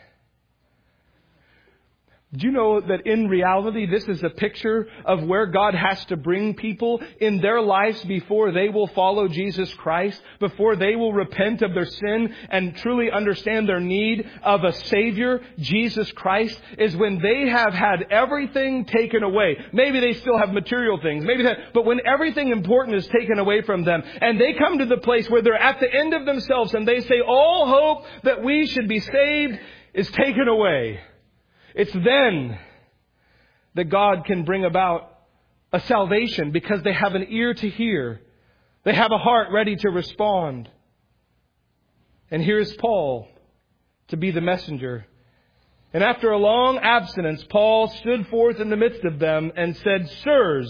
Speaker 1: Do you know that in reality, this is a picture of where God has to bring people in their lives before they will follow Jesus Christ, before they will repent of their sin and truly understand their need of a Savior, Jesus Christ, is when they have had everything taken away. Maybe they still have material things, maybe that, but when everything important is taken away from them and they come to the place where they're at the end of themselves and they say, all hope that we should be saved is taken away. It's then that God can bring about a salvation because they have an ear to hear. They have a heart ready to respond. And here's Paul to be the messenger. And after a long abstinence, Paul stood forth in the midst of them and said, "Sirs,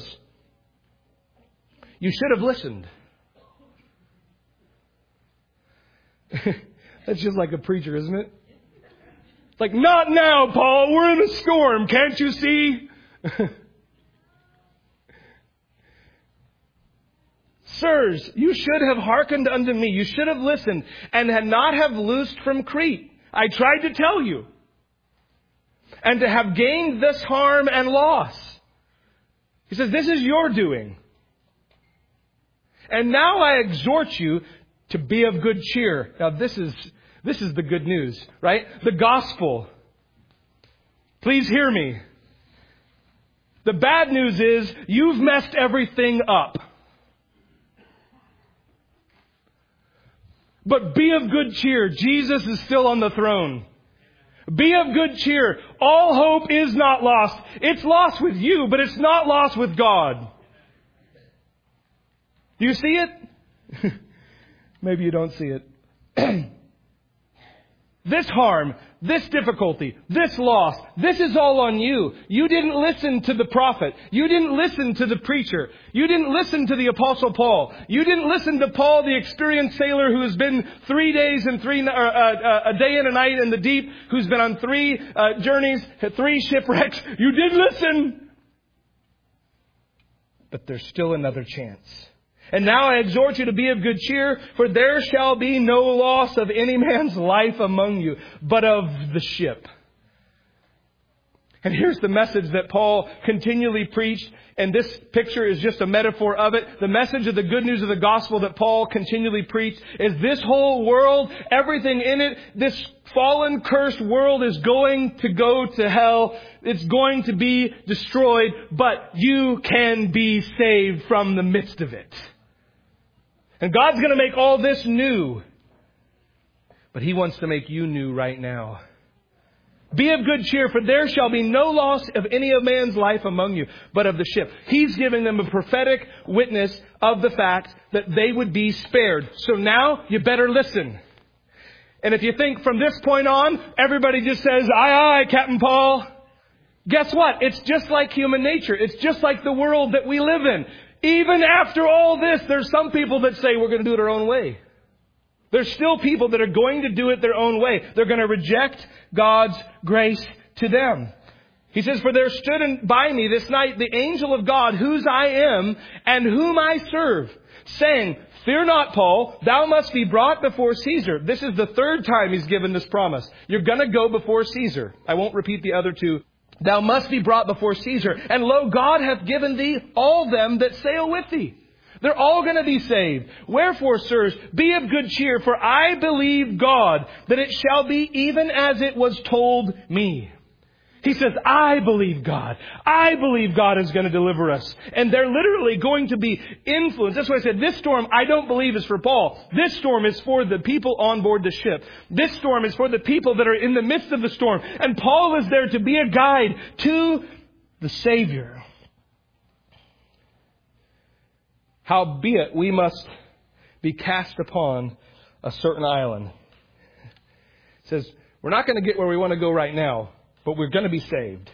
Speaker 1: you should have listened." That's just like a preacher, isn't it? It's like, not now, Paul. We're in a storm. Can't you see? Sirs, you should have hearkened unto me. You should have listened and had not have loosed from Crete. I tried to tell you. And to have gained this harm and loss. He says, this is your doing. And now I exhort you to be of good cheer. Now this is... This is the good news, right? The gospel. Please hear me. The bad news is you've messed everything up. But be of good cheer. Jesus is still on the throne. Be of good cheer. All hope is not lost. It's lost with you, but it's not lost with God. Do you see it? Maybe you don't see it. This harm, this difficulty, this loss, this is all on you. You didn't listen to the prophet. You didn't listen to the preacher. You didn't listen to the Apostle Paul. You didn't listen to Paul, the experienced sailor who has been three days and three, uh, uh, a day and a night in the deep, who's been on three uh, journeys, three shipwrecks. You did listen. But there's still another chance. And now I exhort you to be of good cheer, for there shall be no loss of any man's life among you, but of the ship. And here's the message that Paul continually preached, and this picture is just a metaphor of it. The message of the good news of the gospel that Paul continually preached is this whole world, everything in it, this fallen, cursed world is going to go to hell. It's going to be destroyed, but you can be saved from the midst of it. And God's going to make all this new. But He wants to make you new right now. Be of good cheer, for there shall be no loss of any of man's life among you, but of the ship. He's giving them a prophetic witness of the fact that they would be spared. So now you better listen. And if you think from this point on, everybody just says, aye, aye, Captain Paul. Guess what? It's just like human nature. It's just like the world that we live in. Even after all this, there's some people that say we're going to do it our own way. There's still people that are going to do it their own way. They're going to reject God's grace to them. He says, for there stood in, by me this night the angel of God, whose I am and whom I serve, saying, fear not, Paul, thou must be brought before Caesar. This is the third time he's given this promise. You're going to go before Caesar. I won't repeat the other two. Thou must be brought before Caesar. And lo, God hath given thee all them that sail with thee. They're all going to be saved. Wherefore, sirs, be of good cheer, for I believe God that it shall be even as it was told me. He says, I believe God. I believe God is going to deliver us. And they're literally going to be influenced. That's why I said this storm, I don't believe is for Paul. This storm is for the people on board the ship. This storm is for the people that are in the midst of the storm. And Paul is there to be a guide to the Savior. Howbeit, we must be cast upon a certain island. It says, we're not going to get where we want to go right now, but we're going to be saved.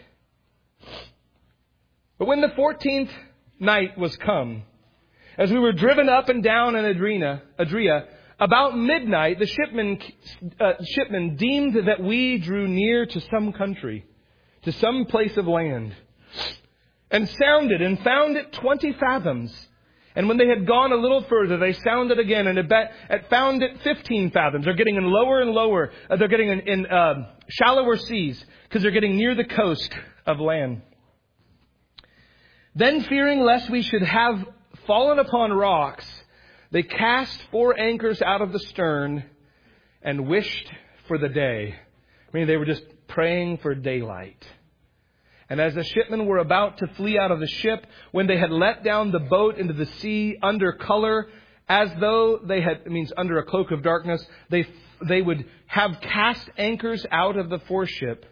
Speaker 1: But when the fourteenth night was come, as we were driven up and down in Adria, Adria about midnight, the shipmen, uh, shipmen deemed that we drew near to some country, to some place of land, and sounded and found it twenty fathoms. And when they had gone a little further, they sounded again and it found it fifteen fathoms. They're getting in lower and lower. Uh, they're getting in, in uh, shallower seas because they're getting near the coast of land. Then, fearing lest we should have fallen upon rocks, they cast four anchors out of the stern and wished for the day. I mean, they were just praying for daylight. And as the shipmen were about to flee out of the ship, when they had let down the boat into the sea under color, as though they had, it means under a cloak of darkness, they they would have cast anchors out of the foreship.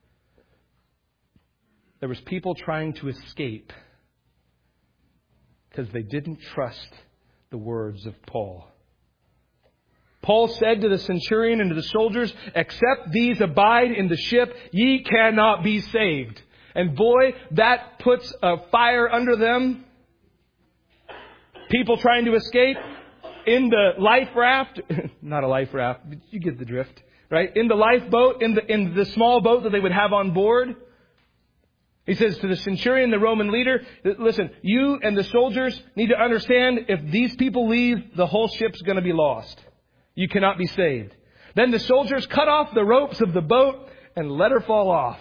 Speaker 1: There was people trying to escape because they didn't trust the words of Paul. Paul said to the centurion and to the soldiers, except these abide in the ship, ye cannot be saved. And boy, that puts a fire under them. People trying to escape in the life raft. Not a life raft. You get the drift, right? In the lifeboat, in the, in the small boat that they would have on board. He says to the centurion, the Roman leader, listen, you and the soldiers need to understand if these people leave, the whole ship's going to be lost. You cannot be saved. Then the soldiers cut off the ropes of the boat and let her fall off.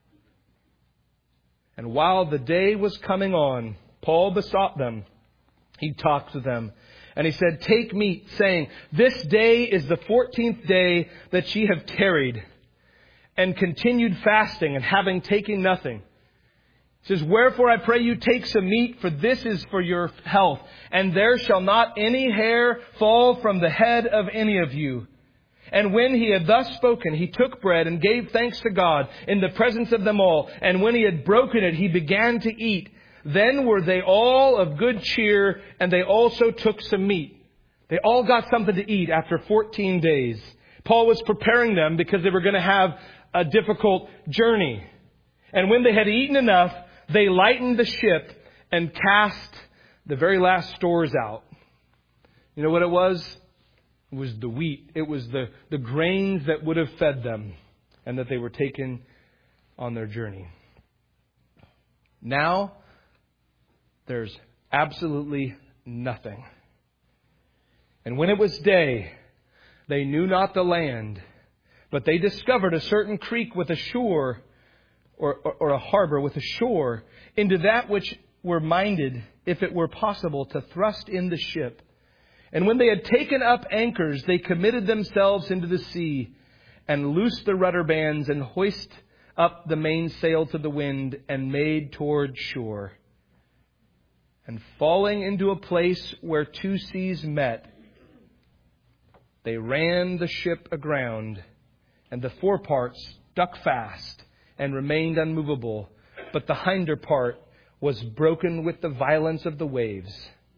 Speaker 1: And while the day was coming on, Paul besought them. He talked to them. And he said, take meat, saying, this day is the fourteenth day that ye have tarried, and continued fasting, and having taken nothing. He says, wherefore I pray you take some meat, for this is for your health. And there shall not any hair fall from the head of any of you. And when he had thus spoken, he took bread and gave thanks to God in the presence of them all. And when he had broken it, he began to eat. Then were they all of good cheer, and they also took some meat. They all got something to eat after fourteen days. Paul was preparing them because they were going to have a difficult journey. And when they had eaten enough, they lightened the ship and cast the very last stores out. You know what it was? It was the wheat. It was the, the grains that would have fed them and that they were taken on their journey. Now, there's absolutely nothing. And when it was day, they knew not the land, but they discovered a certain creek with a shore, or, or, or a harbor with a shore, into that which were minded, if it were possible, to thrust in the ship. And when they had taken up anchors, they committed themselves into the sea, and loosed the rudder bands, and hoist up the mainsail to the wind, and made toward shore. And falling into a place where two seas met, they ran the ship aground, and the foreparts stuck fast, and remained unmovable, but the hinder part was broken with the violence of the waves.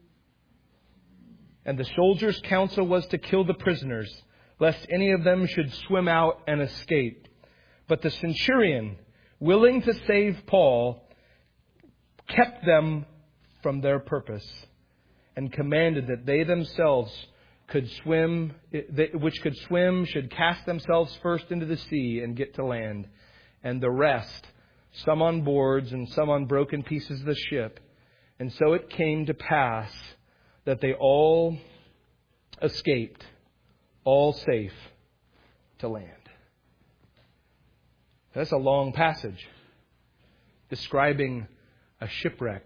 Speaker 1: And the soldiers' counsel was to kill the prisoners, lest any of them should swim out and escape. But the centurion, willing to save Paul, kept them from their purpose, and commanded that they themselves could swim, which could swim, should cast themselves first into the sea and get to land, and the rest, some on boards and some on broken pieces of the ship. And so it came to pass that they all escaped, all safe to land. That's a long passage describing a shipwreck.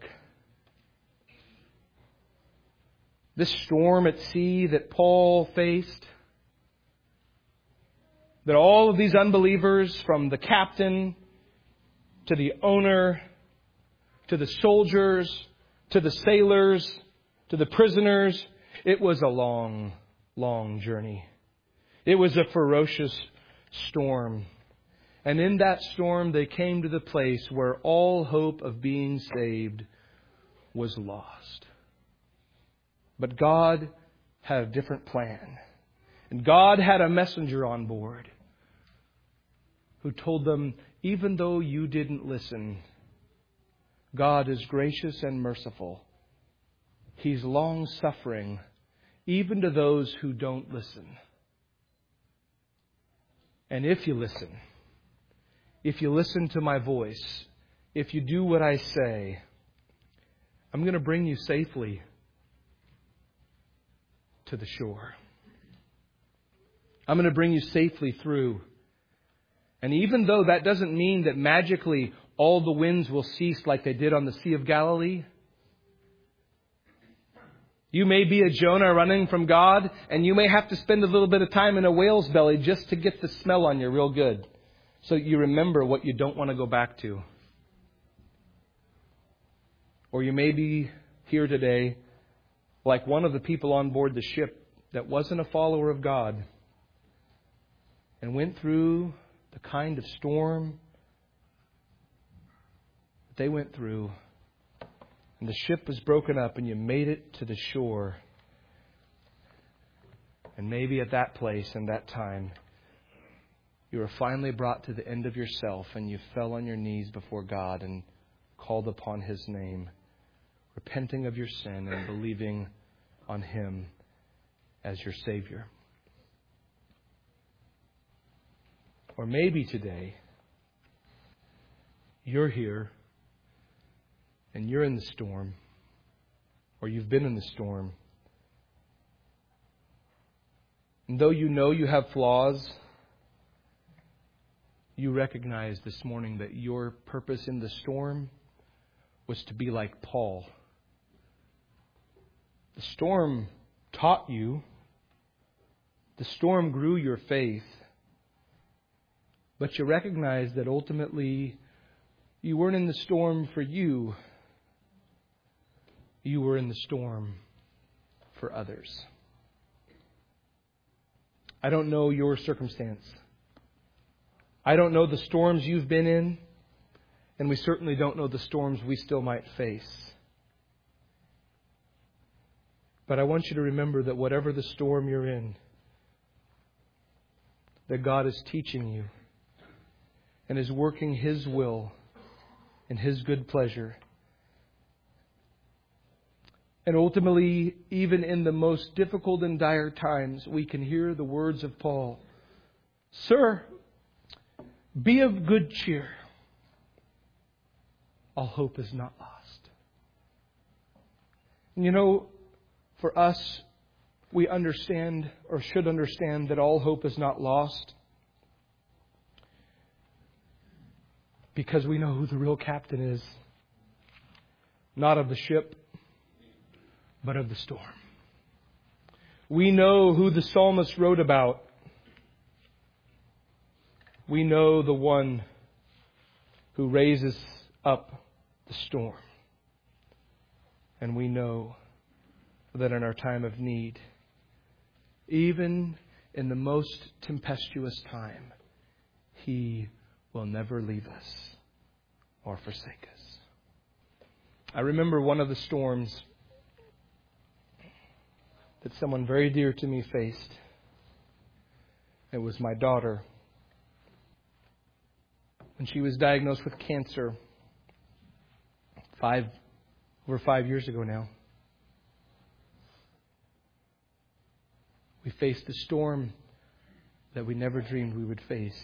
Speaker 1: This storm at sea that Paul faced, that all of these unbelievers, from the captain to the owner, to the soldiers, to the sailors, to the prisoners. It was a long, long journey. It was a ferocious storm. And in that storm, they came to the place where all hope of being saved was lost. But God had a different plan. And God had a messenger on board who told them, even though you didn't listen, God is gracious and merciful. He's long-suffering, even to those who don't listen. And if you listen, if you listen to my voice, if you do what I say, I'm going to bring you safely to the shore. I'm going to bring you safely through. And even though that doesn't mean that magically all the winds will cease like they did on the Sea of Galilee, you may be a Jonah running from God, and you may have to spend a little bit of time in a whale's belly just to get the smell on you real good, so you remember what you don't want to go back to. Or you may be here today like one of the people on board the ship that wasn't a follower of God and went through the kind of storm that they went through. And the ship was broken up and you made it to the shore. And maybe at that place and that time, you were finally brought to the end of yourself and you fell on your knees before God and called upon His name, repenting of your sin and believing on Him as your Savior. Or maybe today, you're here and you're in the storm, or you've been in the storm. And though you know you have flaws, you recognize this morning that your purpose in the storm was to be like Paul. The storm taught you. The storm grew your faith. But you recognize that ultimately you weren't in the storm for you. You were in the storm for others. I don't know your circumstance. I don't know the storms you've been in, and we certainly don't know the storms we still might face. But I want you to remember that whatever the storm you're in, that God is teaching you and is working His will and His good pleasure. And ultimately, even in the most difficult and dire times, we can hear the words of Paul. Sir, be of good cheer. All hope is not lost. And you know, for us, we understand or should understand that all hope is not lost because we know who the real captain is. Not of the ship, but of the storm. We know who the psalmist wrote about. We know the one who raises up the storm. And we know that in our time of need, even in the most tempestuous time, He will never leave us or forsake us. I remember one of the storms that someone very dear to me faced. It was my daughter. When she was diagnosed with cancer five, over five years ago now. We faced a storm that we never dreamed we would face.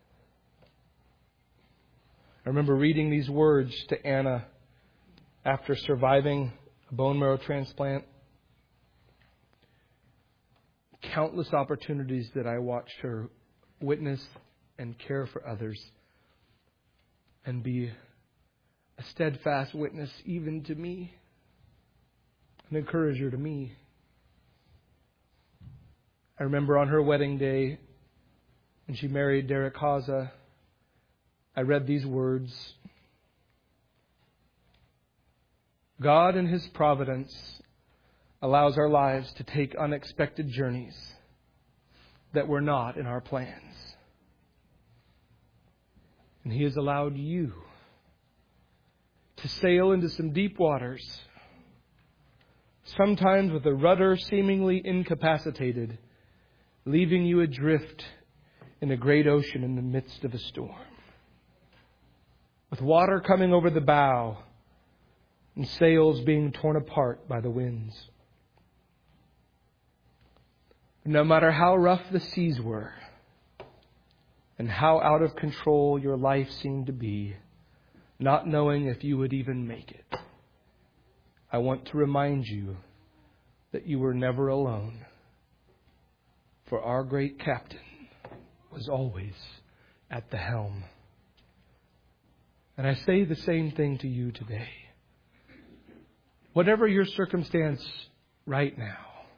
Speaker 1: I remember reading these words to Anna after surviving a bone marrow transplant. Countless opportunities that I watched her witness and care for others and be a steadfast witness even to me, an encourager to me. I remember on her wedding day, when she married Derek Haza, I read these words God in His providence allows our lives to take unexpected journeys that were not in our plans. And He has allowed you to sail into some deep waters, sometimes with the rudder seemingly incapacitated, leaving you adrift in a great ocean in the midst of a storm, with water coming over the bow and sails being torn apart by the winds. No matter how rough the seas were and how out of control your life seemed to be, not knowing if you would even make it, I want to remind you that you were never alone. For our great captain was always at the helm. And I say the same thing to you today. Whatever your circumstance right now,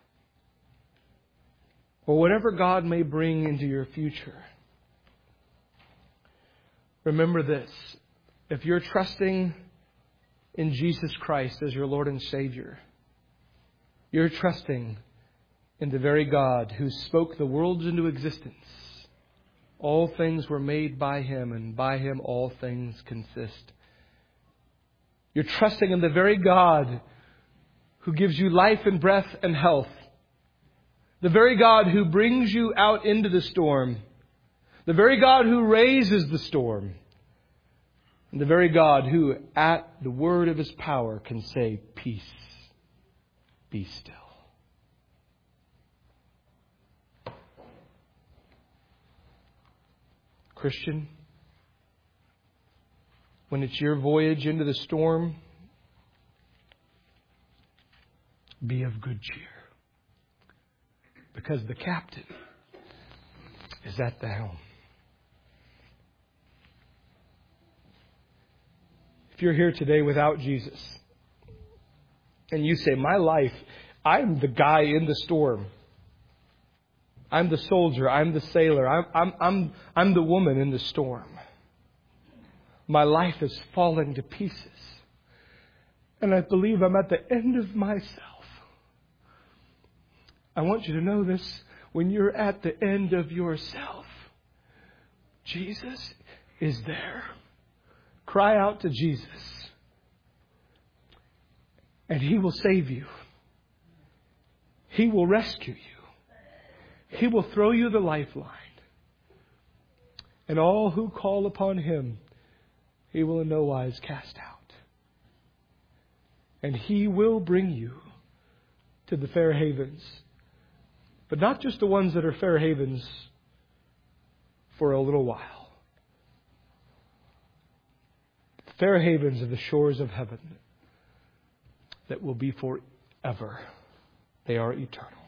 Speaker 1: or whatever God may bring into your future, remember this. If you're trusting in Jesus Christ as your Lord and Savior, you're trusting in the very God who spoke the worlds into existence. All things were made by Him, and by Him all things consist. You're trusting in the very God who gives you life and breath and health. The very God who brings you out into the storm. The very God who raises the storm. And the very God who, at the word of His power, can say, "Peace, be still." Christian, when it's your voyage into the storm, be of good cheer, because the captain is at the helm. If you're here today without Jesus, and you say, "My life, I'm the guy in the storm. I'm the soldier. I'm the sailor. I'm, I'm, I'm, I'm the woman in the storm. My life is falling to pieces. And I believe I'm at the end of myself." I want you to know this. When you're at the end of yourself, Jesus is there. Cry out to Jesus, and He will save you. He will rescue you. He will throw you the lifeline. And all who call upon Him, He will in no wise cast out. And He will bring you to the fair havens. But not just the ones that are fair havens for a little while. The fair havens of the shores of heaven that will be forever. They are eternal.